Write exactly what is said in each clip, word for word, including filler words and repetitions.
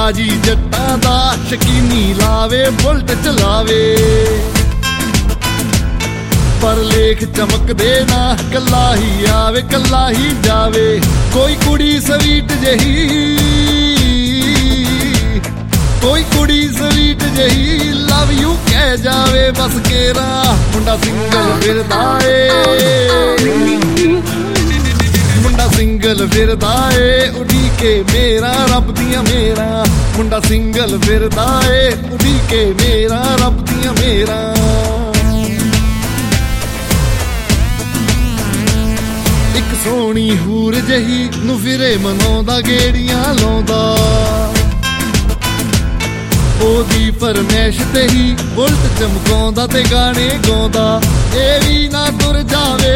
ਤਾਜੀ ਜੱਟਾਂ ਦਾ ਸ਼ਕੀਨੀ ਲਾਵੇ ਬੁਲਟ ਚਲਾਵੇ ਪਰ ਲੇਖ ਚਮਕਦੇ ਨਾ ਕੱਲਾ ਹੀ ਆਵੇ ਕੱਲਾ ਹੀ ਜਾਵੇ ਕੋਈ ਕੁੜੀ ਸਵੀਟ ਜਹੀ ਕੋਈ ਕੁੜੀ ਸਵੀਟ ਜਹੀ ਲਵ ਯੂ ਕਹਿ ਜਾਵੇ ਬਸ ਕੇਰਾ ਮੁੰਡਾ ਸਿੰਗਲ ਫਿਰਦਾ ਏ ਮੁੰਡਾ ਸਿੰਗਲ ਫਿਰਦਾ ਏ ਉਡੀਕੇ ਮੇਰਾ ਰੱਬ ਦੀਆਂ ਮੇਰਾ ਮੁੰਡਾ ਸਿੰਗਲ ਫਿਰਦਾ ਏ ਉਡੀਕੇ ਮੇਰਾ ਰੱਬ ਦੀਆਂ ਮੇਰਾ ਇੱਕ ਸੋਹਣੀ ਹੂਰ ਜਹੀ ਨੂੰ ਫਿਰੇ ਮਨਾਉਂਦਾ ਗੇੜੀਆਂ ਲਾਉਂਦਾ ਉਹਦੀ ਫਰਮੈਸ਼ ਤੇ ਹੀ ਬੁਲਟ ਚਮਕਾਉਂਦਾ ਤੇ ਗਾਣੇ ਗਾਉਂਦਾ ਇਹ ਵੀ ਨਾ ਤੁਰ ਜਾਵੇ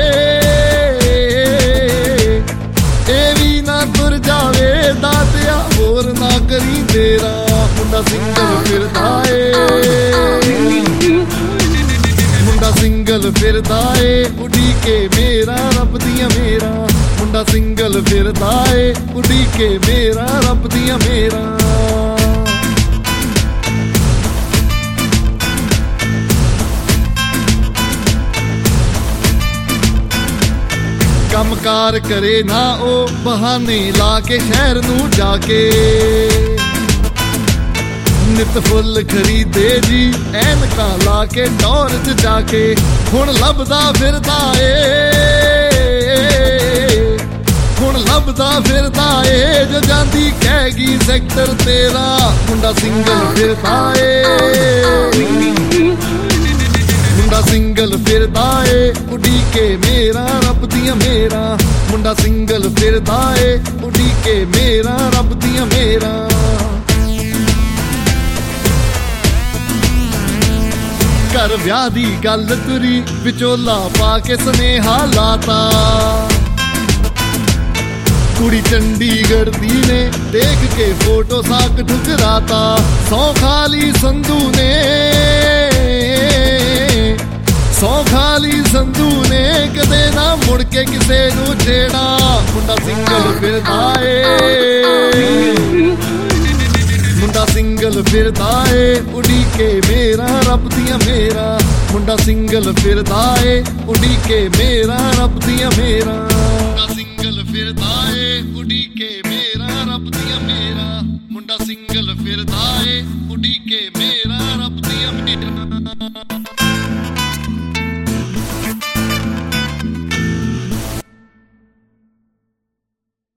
ਇਹ ਵੀ ਨਾ ਤੁਰ ਜਾਵੇ ਦਾਤਿਆ ਹੋਰ ਨਾ ਕਰੀ ਤੇਰਾ ਮੁੰਡਾ ਸਿੰਗਲ ਫਿਰਦਾ ਏ ਮੁੰਡਾ ਸਿੰਗਲ ਫਿਰਦਾ ਏ ਉਡੀਕੇ ਮੇਰਾ ਰੱਬ ਦੀਆਂ ਮੇਰਾ ਮੁੰਡਾ ਸਿੰਗਲ ਫਿਰਦਾ ਏ ਉਡੀਕੇ ਮੇਰਾ ਰੱਬ ਦੀਆਂ ਮੇਰਾ ਕੰਮਕਾਰ ਕਰੇ ਨਾ ਉਹ ਬਹਾਨੇ ਲਾ ਕੇ ਸ਼ਹਿਰ ਨੂੰ ਜਾ ਕੇ ਨਿਤ ਫੁੱਲ ਖਰੀਦੇ ਜੀ ਐਨਕਾਂ ਲਾ ਕੇ ਟੌਰ 'ਚ ਜਾ ਕੇ ਹੁਣ ਲੱਭਦਾ ਫਿਰਦਾ ਏ ਹੁਣ ਲੱਭਦਾ ਫਿਰਦਾ ਏ ਜੋ ਜਾਂਦੀ ਕਹਿ ਗਈ ਸੈਕਟਰ ਤੇਰਾ ਮੁੰਡਾ ਸਿੰਗਲ ਫਿਰਦਾ ਏ ਮੁੰਡਾ ਸਿੰਗਲ ਫਿਰਦਾ ਏ ਉਡੀਕੇ ਮੇਰਾ ਰੱਬ ਦੀਆਂ ਮੇਰਾ ਮੁੰਡਾ ਸਿੰਗਲ ਫਿਰਦਾ ਏ ਉਡੀਕੇ ਮੇਰਾ ਰੱਬ ਦੀਆਂ ਮੇਰਾ ਘਰ ਵਿਆਹ ਦੀ ਗੱਲ ਤੁਰੀ ਵਿਚੋਲਾ ਪਾ ਕੇ ਸੁਨੇਹਾ ਲਾਤਾ ਕੁੜੀ ਚੰਡੀਗੜ੍ਹ ਦੀ ਨੇ ਦੇਖ ਕੇ ਫੋਟੋ ਸਾਕ ਠੁਕਰਾਤਾ ਸੌ ਖਾਲੀ ਸੰਧੂ ਨੇ ਸੌ ਖਾਲੀ ਸੰਧੂ ਨੇ ਕਦੇ ਨਾ ਮੁੜ ਕੇ ਕਿਸੇ ਨੂੰ ਛੇੜਾ ਮੁੰਡਾ ਸਿੰਗਲ ਫਿਰਦਾ ਏ ਮੁੰਡਾ ਸਿੰਗਲ ਫਿਰਦਾ ਏ ਉਡੀਕੇ ਮੇਰਾ ਰੱਬ ਦੀਆਂ ਮੇਰਾ ਮੁੰਡਾ ਸਿੰਗਲ ਫਿਰਦਾ ਏ ਉਡੀਕੇ ਮੇਰਾ ਰੱਬ ਦੀਆਂ ਮੇਰਾ ਮੁੰਡਾ ਸਿੰਗਲ ਫਿਰਦਾ ਏ ਉਡੀਕੇ ਮੇਰਾ ਰੱਬ ਦੀਆਂ ਮੇਰਾ ਮੁੰਡਾ ਸਿੰਗਲ ਫਿਰਦਾ ਏ ਉਡੀਕੇ